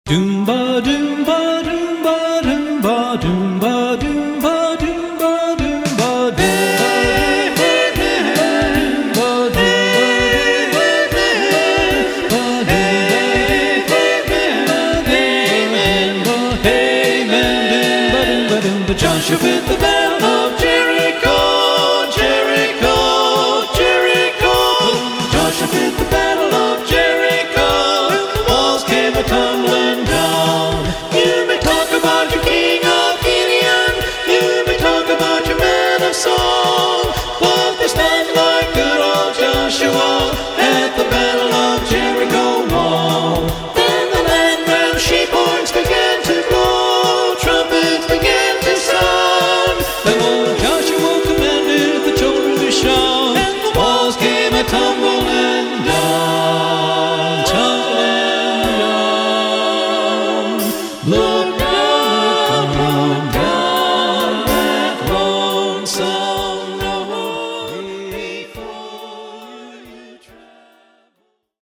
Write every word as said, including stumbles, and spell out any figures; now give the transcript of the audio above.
Doomba doomba doomba doomba doomba doomba doomba doomba doomba. Joshua with the bell of Jericho, Jericho, Jericho. Joshua with the battle of Jericho, walls came a tumbling down. You may talk about your king of Gideon, you may talk about your man of song, but there's none like good old Joshua at the battle of Jericho wall. Then the land ran, sheep horns began to blow, trumpets began to sound. Then old Joshua commanded the children to shout, and the walls came a tumbling down, tumbling down. Lord,